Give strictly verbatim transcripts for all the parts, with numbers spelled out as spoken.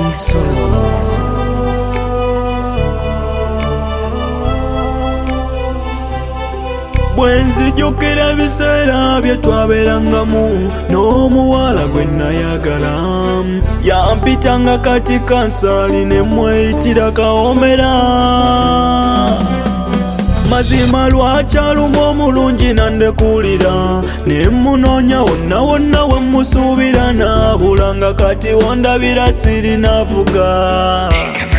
King Solomon. Bwenzijukira ebiseera bye twabeerangamu n'omuwala gwe nayagala, yampitanga kati kansali ne mweyitira Kawomera. Mazima lwaki aluma omulungi nandekulira, ne munoonya wonna wonna we musuubira naabulanga, kati wondabira sirinavuga.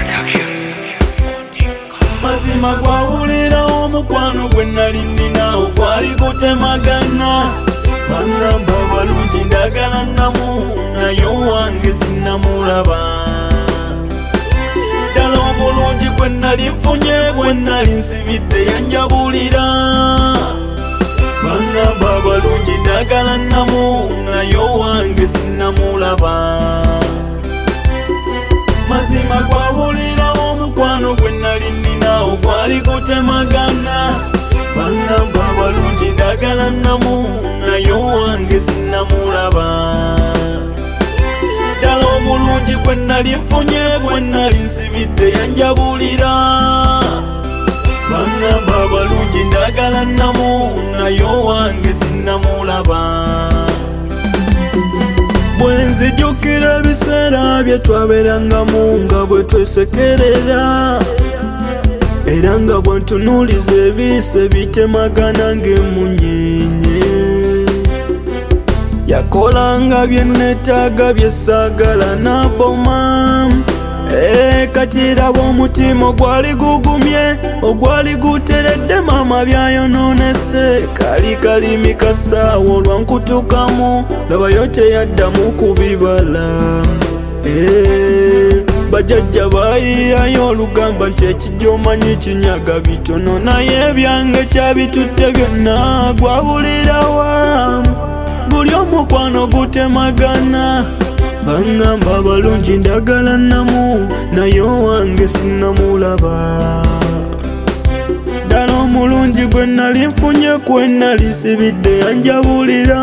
Mazima gwawulira omukwano gwe nali nninawo gwali gutemagana, bangamba balungi ndagala namu naye owange sinnamulaba. Ddala omulungi gwe nali nfunye gwe nali nsibidde yanjabulira, bangamba balungi ndagala namu naye owange sinnamulaba. Mazima gwawulira omukwano gwe nali nninawo gwali gutemagana, bangamba balungi ndagala namu naye owange sinnamulaba. Ddala omulungi gwe nali nfunye gwe nali nsibidde yanjabulira, bangamba balungi ndagala namu naye owange sinnamulaba. Bwenzijukira ebiseera bye twabeerangamu nga bwe twesekerera, era nga bwentunuuliza ebiise bitemagana ng'emunyeenye. Yakolanga bye neetaaga bye saagala n'aboma, ee kati raba omutima ogwali gugumye ogwali guteredde maama byayonoonese. Kali kalimi kasaawa olwankutukamu labayo teyaddamu kubibala. Ee bajjajja baayiyayo olugamba nti ekijja omanyi kinyaga bitono, naye ebyange kyabitutte byonna gwabulirawa. Buli omukwano gutemagana, bangamba balungi ndagala namu naye owange sinnamulaba. Ddala omulungi gwe nali nfunye kwe nali nsibidde yanjabulira,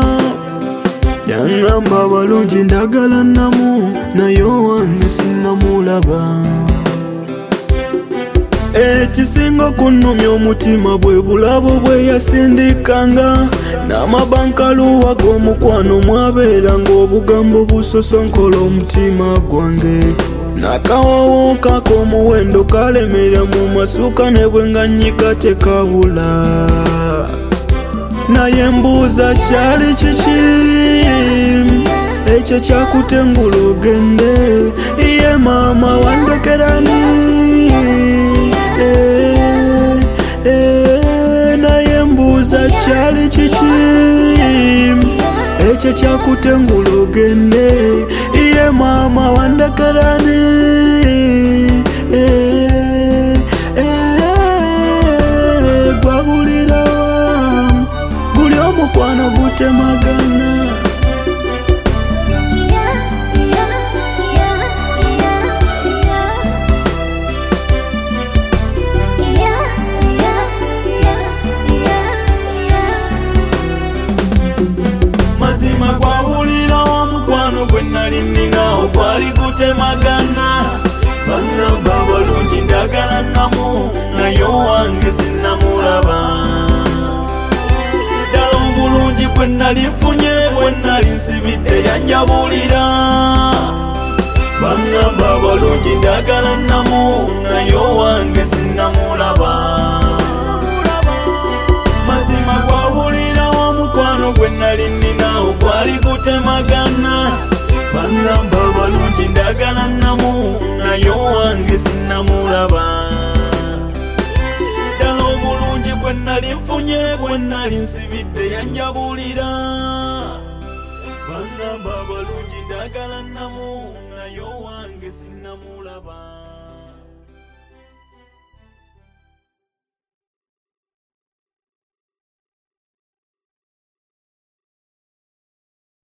yangamba balungi ndagala namu naye owange sinnamulaba. Ekisinga okunnumya omutima bwe bulabo bwe yasindikanga, n'amabankaluwa g'omukwano mwabeeranga obugambo busosonkola omutima gwange. Nakawoowo k'ak'omuwendo kalemera mu masuka ne bwe nganyika tekabula. Naye mbuuza kyali kiki ekyo kyakutengula ogende, ye maama wandekerani. Eh, eh, naye mbuuza kyali kiki ekyo kyakutengula ogende, ye maama wandekerani. Eh, eh, gwabulirawa guli omukwano gutemagana. Mazima gwawulira omukwano gwe nali nninawo gwali gutemagana, bangamba balungi ndagala namu naye owange sinnamulaba. Ddala omulungi gwe nali nfunye gwe nali nsibidde yanjabulira, bangamba balungi ndagala namu naye owange sinnamulaba. Mazima gwawulira omukwano gwe nali nninawo gwali gutemagana, bangamba balungi ndagala namu naye owange sinnamulaba. Ddala omulungi gwe nali nfunye gwe nali nsibidde yanjabulira, bangamba balungi ndagala namu naye owange sinnamulaba.